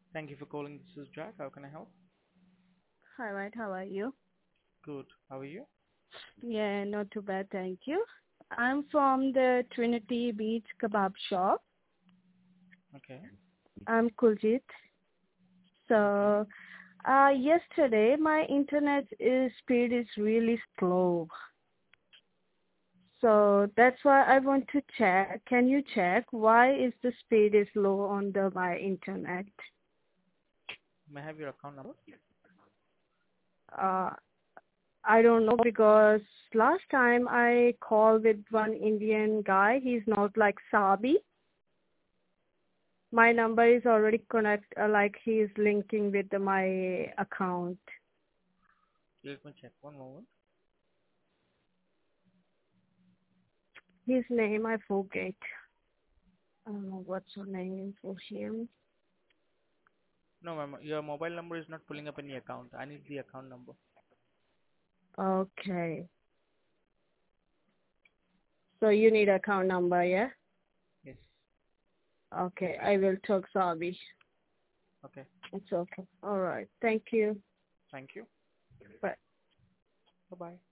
Thank you for calling. This is Jack. How can I help? Hi, right. How are you? Good. How are you? Yeah, not too bad, thank you. I'm from the Trinity Beach Kebab Shop. Okay. I'm Kuljit. Okay. So, yesterday my internet speed is really slow. So that's why I want to check. Can you check why is the speed is low on the my internet? May I have your account number? Uh, I don't know because last time I called with one Indian guy. He's not like Sabi. My number is already like he is linking with my account. Let me check. One moment. His name I forget. I don't know what's her name for him. No, ma'am. Your mobile number is not pulling up any account. I need the account number. Okay. So you need account number, yeah? Yes. Okay, I will talk Sabi. Okay. It's okay. All right. Thank you. Thank you. Bye. Bye-bye.